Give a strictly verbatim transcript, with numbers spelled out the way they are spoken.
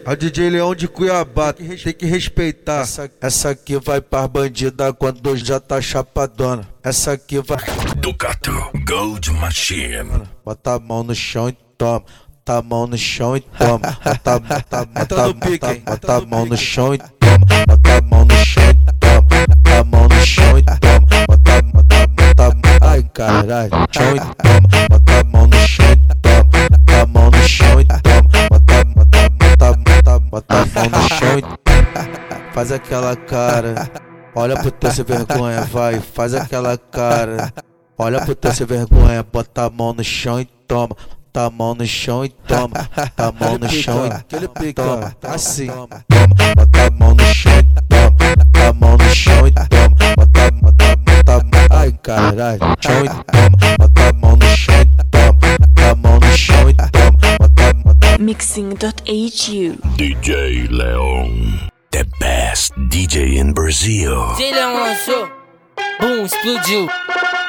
A D J Leão de Cuiabá, tem que respeitar. Essa, essa aqui vai pra bandida quando já tá chapadona. Essa aqui vai Ducato Gold Machine. Bota a mão no chão e toma. Bota a mão no chão e toma. Bota, bota, bota, bota, bota a mão no chão e toma. Bota a mão no chão e toma. Bota a mão no chão e toma. Bota, bota, bota, ai caralho, chão e toma. Bota a mão no chão e toma. Bota a mão no chão e toma. Bota, bota, bota, bota, bota a mão no chão e toma. Faz aquela cara. Olha pro teu sem vergonha, vai, faz aquela cara. Olha pro teu sem vergonha, bota a mão no chão e toma. Bota a mão no chão e toma. Bota a mão no chão e toma. Assim, toma. Bota a mão no chão e toma. Bota a mão no chão e toma. Bota, bota, bota, ai caralho, chão e toma. Bota a mão no chão e toma. Bota a mão no chão e toma. Bota, bota. Mixing dot H U D J Leon, the best D J in Brazil. D J Leon lançou, boom, explodiu.